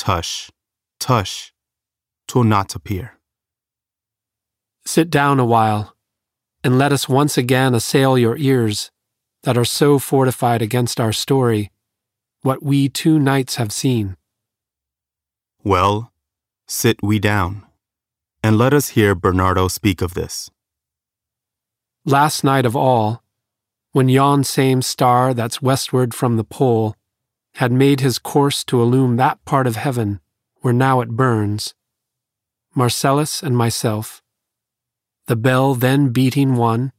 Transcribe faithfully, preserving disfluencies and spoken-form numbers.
tush, tush, 'twill not appear. Sit down a while, and let us once again assail your ears that are so fortified against our story, what we two nights have seen. Well, sit we down, and let us hear Bernardo speak of this. Last night of all, when yon same star that's westward from the pole had made his course to illume that part of heaven where now it burns, Marcellus and myself, the bell then beating one,